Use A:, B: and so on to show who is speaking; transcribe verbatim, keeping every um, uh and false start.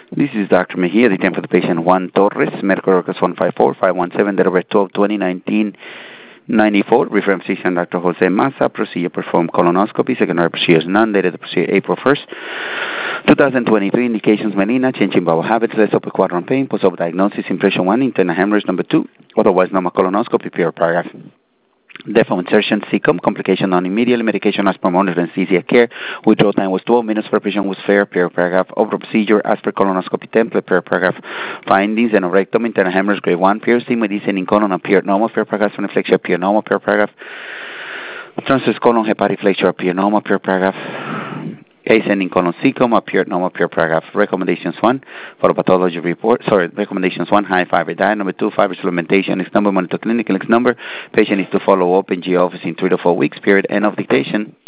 A: This is Doctor Mejia, the time for the patient Juan Torres, medical records one five four five one seven, date of birth twelve twenty nineteen ninety-four, reference physician Doctor Jose Massa, procedure performed colonoscopy, secondary procedures none, dated the procedure April first, twenty twenty-three, indications melena, change in bowel habits, less upper quadrant pain, post-op diagnosis, impression one, internal hemorrhage number two, otherwise normal colonoscopy, pure paragraph. Defo insertion, C C O M, complication non-immediate, medication as per monitor, anesthesia care. Withdrawal time was twelve minutes, preparation was fair, per paragraph. Overall procedure as per colonoscopy template, per paragraph. Findings, anorexia, internal hemorrhage, grade one, piercing, medicine in colon appeared normal, per paragraph. Soniflexia appeared normal, per paragraph. Transverse colon hepatic flexure appeared normal, per paragraph. Ascending colon C C O M appeared normal, per paragraph. Recommendations one, for pathology report, sorry, recommendations one, high fiber diet. Number two, fiber supplementation. Next number, monitor clinic. Next number, patient needs to follow up in G office in three to four weeks, period. End of dictation.